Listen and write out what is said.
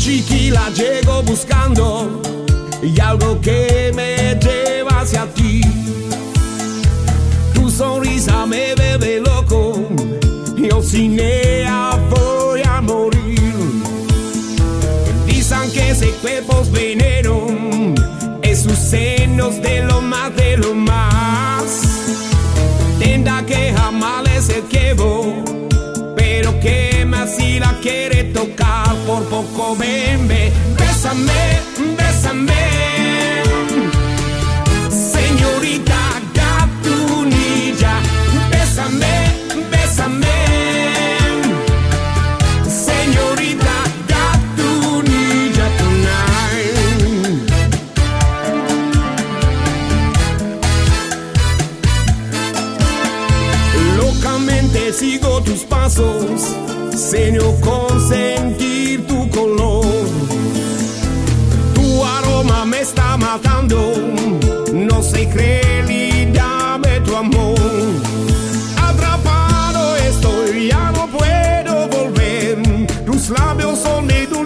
chiquila llego buscando y algo que me lleva hacia ti. Tu sonrisa me bebe loco, yo sin ella voy a morir. Dicen que ese cuerpo es veneno, en sus senos de lo más de lo más. Tendrá que jamás el quebo, pero que más si la quiere tocar, por poco ven, bésame, bésame. Señorita Gatunilla, bésame, bésame. Señorita Gatunilla tonight. Locamente sigo tus pasos, sueño con sentir tu color. Tu aroma me está matando, no sé creer y dame tu amor. Atrapado estoy, ya no puedo volver, tus labios son de